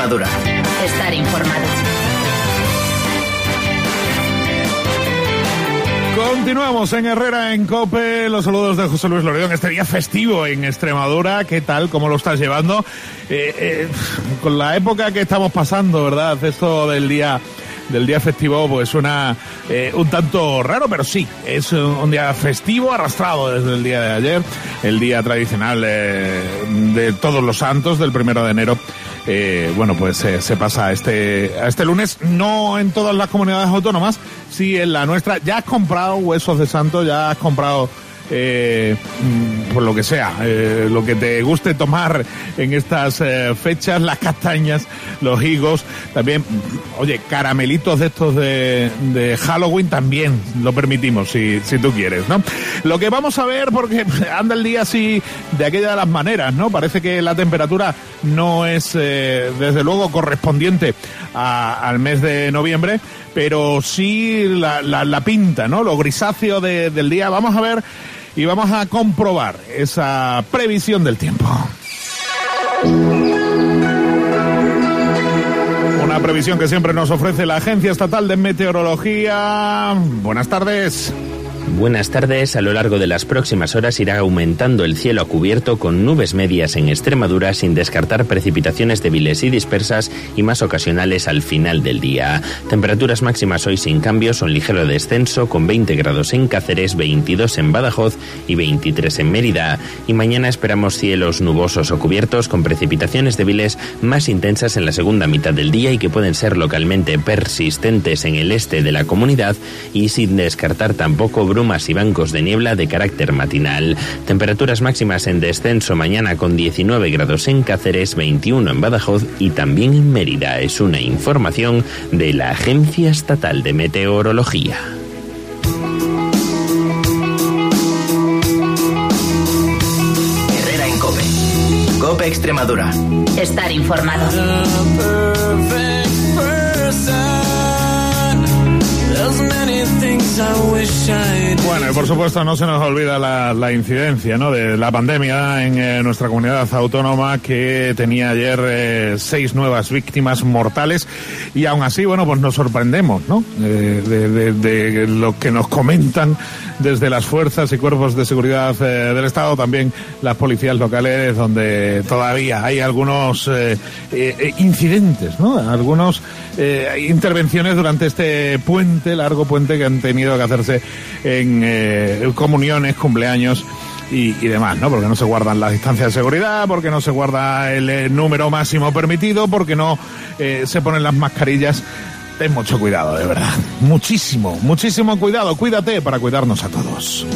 Extremadura. Estar informado. Continuamos en Herrera en COPE. Los saludos de José Luis Loredón. Este día festivo en Extremadura. ¿Qué tal? ¿Cómo lo estás llevando? Con la época que estamos pasando, ¿verdad? Esto del día festivo pues suena un tanto raro, pero sí, es un día festivo arrastrado desde el día de ayer, el día tradicional de Todos los Santos, del 1 de enero. Bueno, pues se pasa a este lunes, no en todas las comunidades autónomas, sí en la nuestra. ¿Ya has comprado huesos de santo? ¿Ya has comprado pues lo que sea, lo que te guste tomar en estas fechas, las castañas, los higos, también, oye, caramelitos de estos de Halloween también lo permitimos si tú quieres, ¿no? Lo que vamos a ver, porque anda el día así de aquella de las maneras, ¿no? Parece que la temperatura no es desde luego correspondiente al mes de noviembre, pero sí la pinta, ¿no? Lo grisáceo del día. Vamos a ver y vamos a comprobar esa previsión del tiempo. Una previsión que siempre nos ofrece la Agencia Estatal de Meteorología. Buenas tardes. Buenas tardes. A lo largo de las próximas horas irá aumentando el cielo a cubierto con nubes medias en Extremadura, sin descartar precipitaciones débiles y dispersas y más ocasionales al final del día. Temperaturas máximas hoy sin cambios, son ligero descenso, con 20 grados en Cáceres, 22 en Badajoz y 23 en Mérida. Y mañana esperamos cielos nubosos o cubiertos con precipitaciones débiles más intensas en la segunda mitad del día y que pueden ser localmente persistentes en el este de la comunidad, y sin descartar tampoco brumas y bancos de niebla de carácter matinal. Temperaturas máximas en descenso mañana con 19 grados en Cáceres, 21 en Badajoz y también en Mérida. Es una información de la Agencia Estatal de Meteorología. Herrera en COPE. COPE Extremadura. Estar informado. Bueno, y por supuesto no se nos olvida la incidencia, ¿no?, de la pandemia en nuestra comunidad autónoma, que tenía ayer 6 nuevas víctimas mortales, y aún así, bueno, pues nos sorprendemos, ¿no?, de lo que nos comentan desde las fuerzas y cuerpos de seguridad del Estado, también las policías locales, donde todavía hay algunos incidentes, ¿no?, algunos intervenciones durante este largo puente que han tenido que hacerse en comuniones, cumpleaños y demás, ¿no? Porque no se guardan las distancias de seguridad, porque no se guarda el número máximo permitido, porque no se ponen las mascarillas. Ten mucho cuidado, de verdad. Muchísimo cuidado. Cuídate para cuidarnos a todos.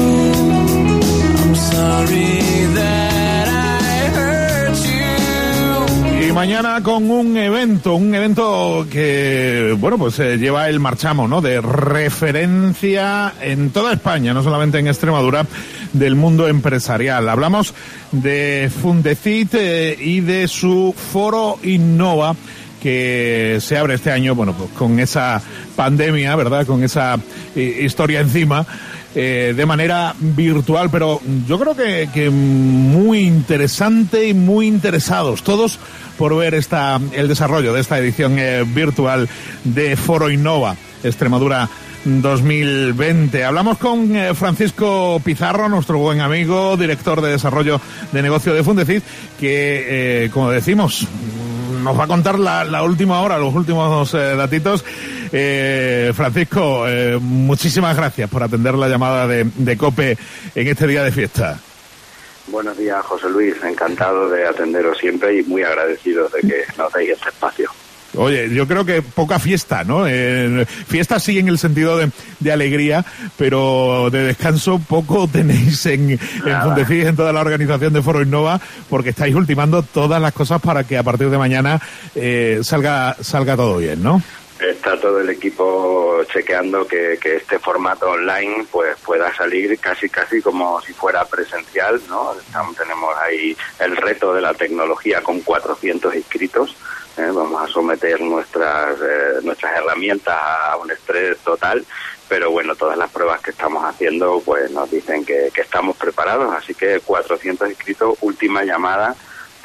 Mañana con un evento que, bueno, pues lleva el marchamo, ¿no?, de referencia en toda España, no solamente en Extremadura, del mundo empresarial. Hablamos de Fundecit y de su Foro Innova, que se abre este año, bueno, pues con esa pandemia, ¿verdad?, con esa historia encima, de manera virtual, pero yo creo que muy interesante y muy interesados todos por ver el desarrollo de esta edición virtual de Foro Innova Extremadura 2020. Hablamos con Francisco Pizarro, nuestro buen amigo, director de desarrollo de negocio de Fundecit, que, como decimos, nos va a contar la última hora, los últimos datitos. Francisco, muchísimas gracias por atender la llamada de COPE en este día de fiesta. Buenos días, José Luis. Encantado de atenderos siempre y muy agradecido de que nos deis este espacio. Oye, yo creo que poca fiesta, ¿no? Fiesta sí en el sentido de alegría, pero de descanso poco tenéis en Fundecit, en toda la organización de Foro Innova, porque estáis ultimando todas las cosas para que a partir de mañana salga todo bien, ¿no? Está todo el equipo chequeando que este formato online pues pueda salir casi como si fuera presencial, ¿no? Tenemos ahí el reto de la tecnología con 400 inscritos. Vamos a someter nuestras herramientas a un estrés total, pero bueno, todas las pruebas que estamos haciendo pues nos dicen que estamos preparados, así que 400 inscritos, última llamada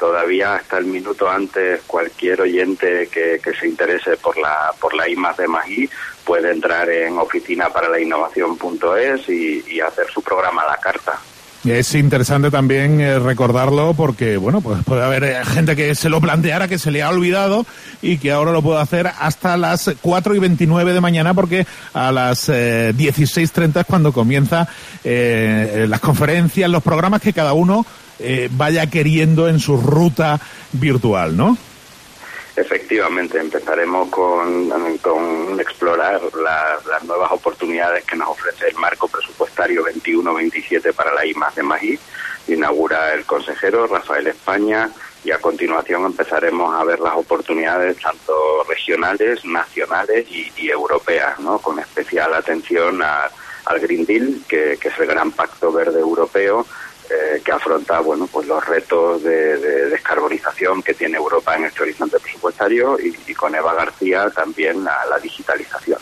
todavía hasta el minuto antes cualquier oyente que se interese por la I+D+I puede entrar en oficinaparalinnovación.es y hacer su programa a la carta. Es interesante también recordarlo porque, bueno, pues puede haber gente que se lo planteara, que se le ha olvidado y que ahora lo puede hacer hasta las 4:29 de mañana, porque a las 16:30 es cuando comienza las conferencias, los programas que cada uno vaya queriendo en su ruta virtual, ¿no? Efectivamente, empezaremos con explorar las nuevas oportunidades que nos ofrece el marco presupuestario 21-27 para la I+D+I. Inaugura el consejero Rafael España y a continuación empezaremos a ver las oportunidades tanto regionales, nacionales y europeas, ¿no? Con especial atención al Green Deal, que es el gran pacto verde europeo, que afronta, bueno, pues los retos de descarbonización que tiene Europa en este horizonte presupuestario y con Eva García también la digitalización.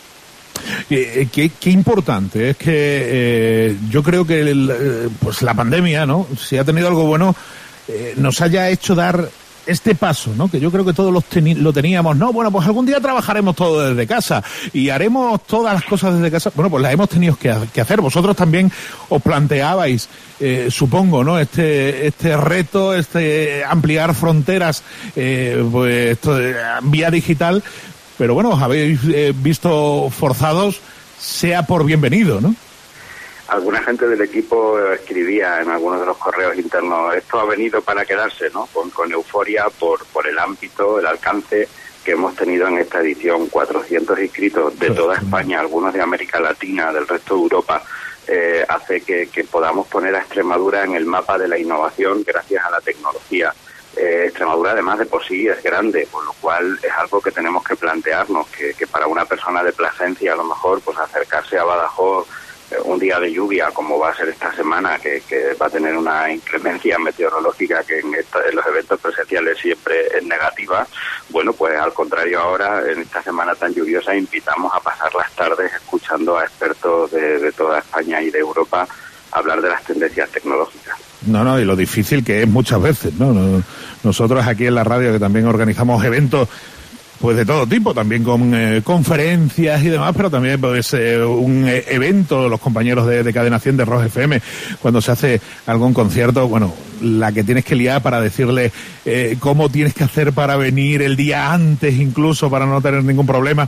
Qué importante es que yo creo que pues la pandemia, ¿no? Si ha tenido algo bueno, nos haya hecho dar este paso, ¿no? Que yo creo que todos lo teníamos, ¿no? Bueno, pues algún día trabajaremos todo desde casa y haremos todas las cosas desde casa. Bueno, pues las hemos tenido que hacer. Vosotros también os planteabais, supongo, ¿no? Este reto, ampliar fronteras, pues vía digital. Pero bueno, os habéis visto forzados, sea por bienvenido, ¿no? Alguna gente del equipo escribía en algunos de los correos internos, esto ha venido para quedarse, ¿no? Con euforia por el ámbito, el alcance que hemos tenido en esta edición. 400 inscritos de toda España, algunos de América Latina, del resto de Europa, hace que podamos poner a Extremadura en el mapa de la innovación gracias a la tecnología. Extremadura además de por sí es grande, por lo cual es algo que tenemos que plantearnos, que para una persona de Plasencia a lo mejor pues acercarse a Badajoz un día de lluvia como va a ser esta semana, que va a tener una inclemencia meteorológica que en los eventos presenciales siempre es negativa. Bueno, pues al contrario, ahora en esta semana tan lluviosa invitamos a pasar las tardes escuchando a expertos de toda España y de Europa hablar de las tendencias tecnológicas. No, y lo difícil que es muchas veces, ¿no? Nosotros aquí en la radio, que también organizamos eventos pues de todo tipo, también con conferencias y demás, pero también pues un evento, los compañeros de Cadena 100 de Rock FM, cuando se hace algún concierto, bueno, la que tienes que liar para decirle cómo tienes que hacer para venir el día antes, incluso para no tener ningún problema,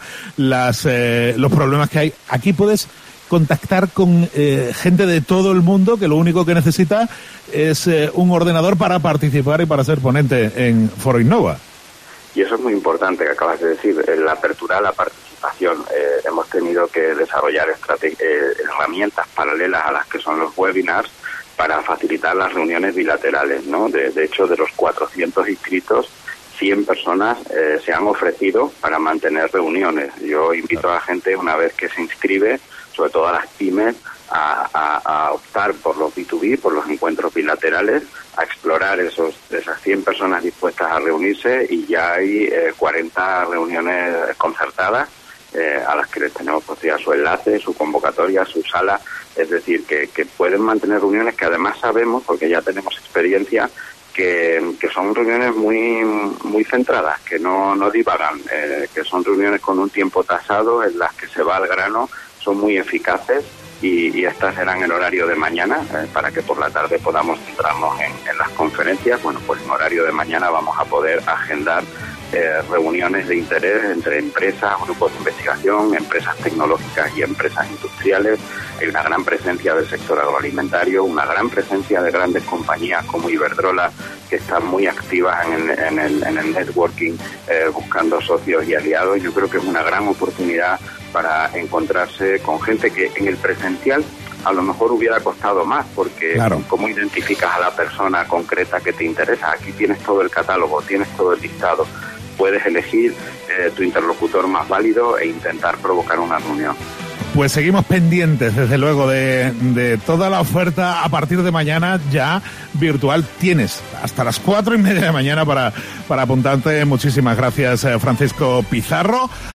los problemas que hay. Aquí puedes contactar con gente de todo el mundo, que lo único que necesita es un ordenador para participar y para ser ponente en Foro Innova. Y eso es muy importante que acabas de decir, la apertura a la participación. Hemos tenido que desarrollar herramientas paralelas a las que son los webinars para facilitar las reuniones bilaterales, ¿no? De hecho, de los 400 inscritos, 100 personas se han ofrecido para mantener reuniones. Yo invito a la gente, una vez que se inscribe, sobre todo a las pymes, a optar por los B2B, por los encuentros bilaterales, a explorar esas 100 personas dispuestas a reunirse, y ya hay 40 reuniones concertadas a las que les tenemos pues ya su enlace, su convocatoria, su sala. Es decir, que pueden mantener reuniones que además sabemos, porque ya tenemos experiencia, que son reuniones muy centradas, que no divagan, que son reuniones con un tiempo tasado en las que se va al grano, son muy eficaces. Y estas serán en horario de mañana, para que por la tarde podamos centrarnos en las conferencias. Bueno, pues en horario de mañana vamos a poder agendar reuniones de interés entre empresas, grupos de investigación, empresas tecnológicas y empresas industriales. Hay una gran presencia del sector agroalimentario, una gran presencia de grandes compañías como Iberdrola, que están muy activas en el networking, buscando socios y aliados. Yo creo que es una gran oportunidad para encontrarse con gente que en el presencial a lo mejor hubiera costado más, porque claro, ¿cómo identificas a la persona concreta que te interesa? Aquí tienes todo el catálogo, tienes todo el listado, puedes elegir tu interlocutor más válido e intentar provocar una reunión. Pues seguimos pendientes, desde luego, de toda la oferta a partir de mañana ya virtual. Tienes hasta las 4:30 de la mañana para apuntarte. Muchísimas gracias, Francisco Pizarro.